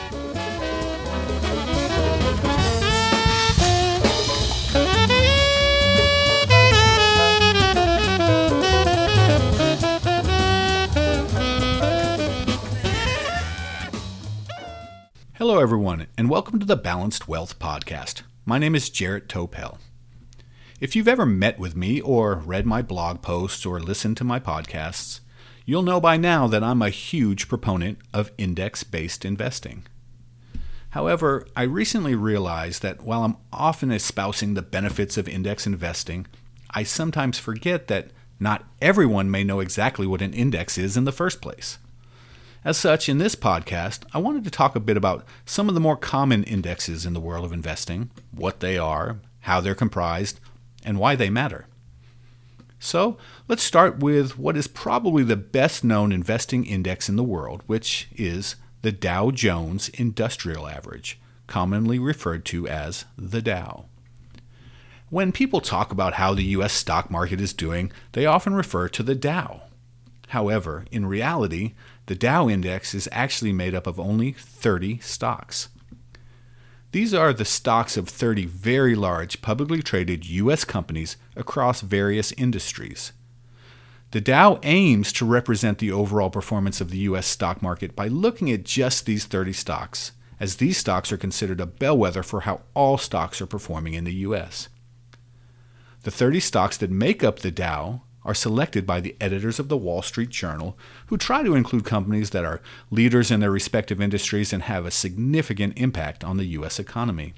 Hello, everyone, and welcome to the Balanced Wealth Podcast. My name is Jarrett Topel. If you've ever met with me or read my blog posts or listened to my podcasts, you'll know by now that I'm a huge proponent of index-based investing. However, I recently realized that while I'm often espousing the benefits of index investing, I sometimes forget that not everyone may know exactly what an index is in the first place. As such, in this podcast, I wanted to talk a bit about some of the more common indexes in the world of investing, what they are, how they're comprised, and why they matter. So, let's start with what is probably the best known investing index in the world, which is the Dow Jones Industrial Average, commonly referred to as the Dow. When people talk about how the U.S. stock market is doing, they often refer to the Dow. However, in reality, the Dow Index is actually made up of only 30 stocks. These are the stocks of 30 very large publicly traded U.S. companies across various industries. The Dow aims to represent the overall performance of the U.S. stock market by looking at just these 30 stocks, as these stocks are considered a bellwether for how all stocks are performing in the U.S. The 30 stocks that make up the Dow are selected by the editors of the Wall Street Journal, who try to include companies that are leaders in their respective industries and have a significant impact on the U.S. economy.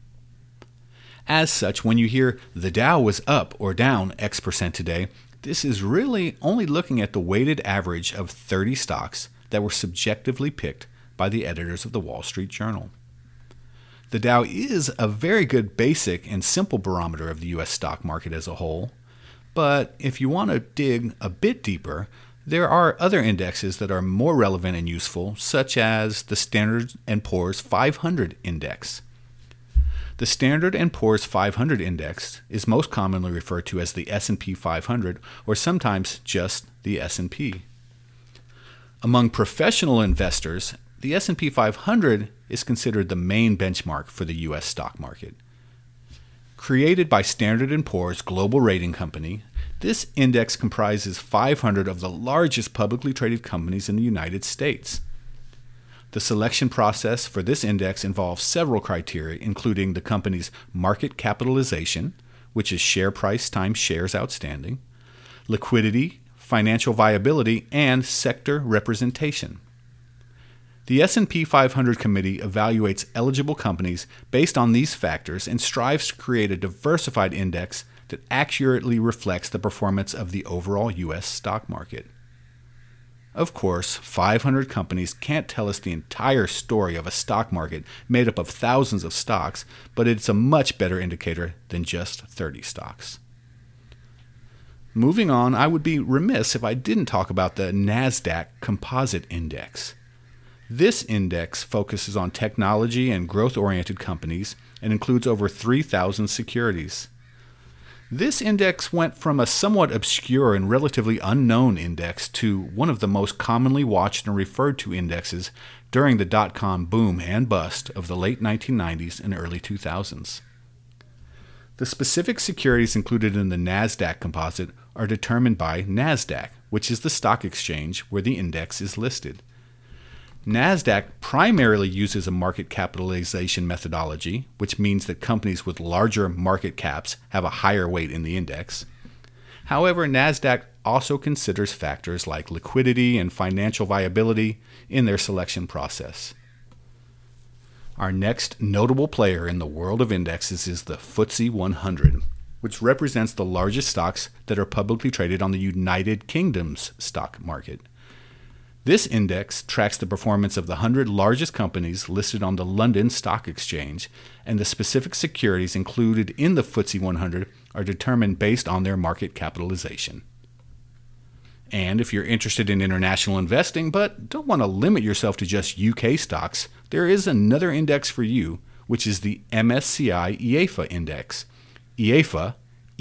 As such, when you hear the Dow was up or down X% today, this is really only looking at the weighted average of 30 stocks that were subjectively picked by the editors of the Wall Street Journal. The Dow is a very good basic and simple barometer of the U.S. stock market as a whole. But if you want to dig a bit deeper, there are other indexes that are more relevant and useful, such as the Standard & Poor's 500 Index. The Standard & Poor's 500 Index is most commonly referred to as the S&P 500, or sometimes just the S&P. Among professional investors, the S&P 500 is considered the main benchmark for the U.S. stock market. Created by Standard & Poor's Global Rating Company, this index comprises 500 of the largest publicly traded companies in the United States. The selection process for this index involves several criteria, including the company's market capitalization, which is share price times shares outstanding, liquidity, financial viability, and sector representation. The S&P 500 committee evaluates eligible companies based on these factors and strives to create a diversified index that accurately reflects the performance of the overall U.S. stock market. Of course, 500 companies can't tell us the entire story of a stock market made up of thousands of stocks, but it's a much better indicator than just 30 stocks. Moving on, I would be remiss if I didn't talk about the NASDAQ Composite Index. This index focuses on technology and growth-oriented companies and includes over 3,000 securities. This index went from a somewhat obscure and relatively unknown index to one of the most commonly watched and referred to indexes during the dot-com boom and bust of the late 1990s and early 2000s. The specific securities included in the NASDAQ composite are determined by NASDAQ, which is the stock exchange where the index is listed. NASDAQ primarily uses a market capitalization methodology, which means that companies with larger market caps have a higher weight in the index. However, NASDAQ also considers factors like liquidity and financial viability in their selection process. Our next notable player in the world of indexes is the FTSE 100, which represents the largest stocks that are publicly traded on the United Kingdom's stock market. This index tracks the performance of the 100 largest companies listed on the London Stock Exchange, and the specific securities included in the FTSE 100 are determined based on their market capitalization. And if you're interested in international investing but don't want to limit yourself to just UK stocks, there is another index for you, which is the MSCI EAFE Index. EAFE,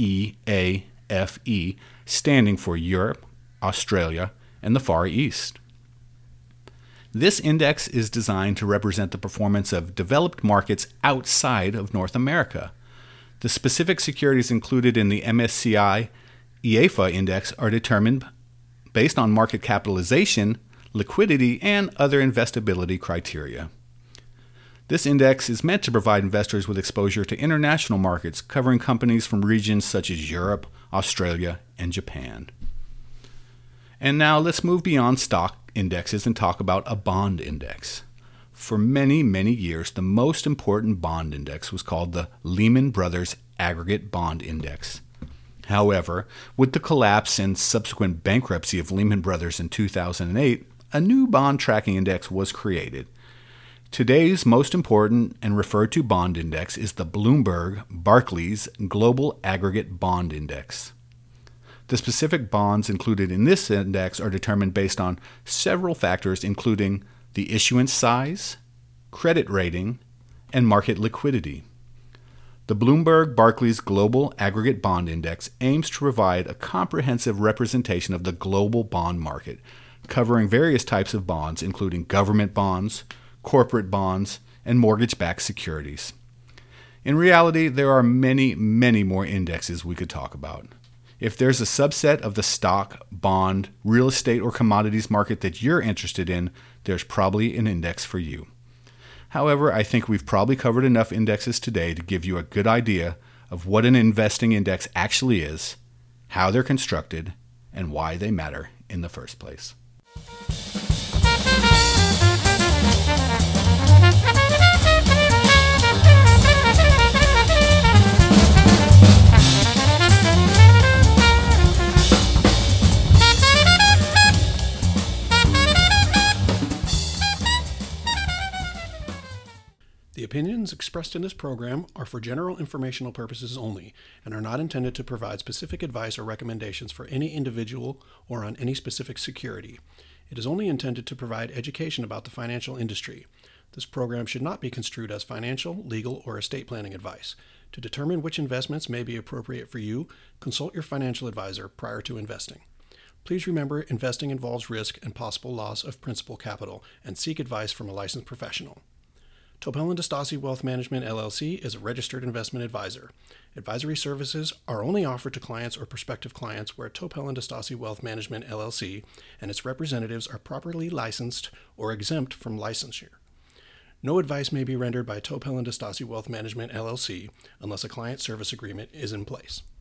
E-A-F-E, standing for Europe, Australia, and the Far East. This index is designed to represent the performance of developed markets outside of North America. The specific securities included in the MSCI EAFA index are determined based on market capitalization, liquidity, and other investability criteria. This index is meant to provide investors with exposure to international markets covering companies from regions such as Europe, Australia, and Japan. And now let's move beyond stock indexes and talk about a bond index. For many, many years, the most important bond index was called the Lehman Brothers Aggregate Bond Index. However, with the collapse and subsequent bankruptcy of Lehman Brothers in 2008, a new bond tracking index was created. Today's most important and referred to bond index is the Bloomberg Barclays Global Aggregate Bond Index. The specific bonds included in this index are determined based on several factors, including the issuance size, credit rating, and market liquidity. The Bloomberg Barclays Global Aggregate Bond Index aims to provide a comprehensive representation of the global bond market, covering various types of bonds, including government bonds, corporate bonds, and mortgage-backed securities. In reality, there are many, many more indexes we could talk about. If there's a subset of the stock, bond, real estate, or commodities market that you're interested in, there's probably an index for you. However, I think we've probably covered enough indexes today to give you a good idea of what an investing index actually is, how they're constructed, and why they matter in the first place. The opinions expressed in this program are for general informational purposes only and are not intended to provide specific advice or recommendations for any individual or on any specific security. It is only intended to provide education about the financial industry. This program should not be construed as financial, legal, or estate planning advice. To determine which investments may be appropriate for you, consult your financial advisor prior to investing. Please remember, investing involves risk and possible loss of principal capital, and seek advice from a licensed professional. Topel & DeStassi Wealth Management, LLC is a registered investment advisor. Advisory services are only offered to clients or prospective clients where Topel & DeStassi Wealth Management, LLC and its representatives are properly licensed or exempt from licensure. No advice may be rendered by Topel & DeStassi Wealth Management, LLC unless a client service agreement is in place.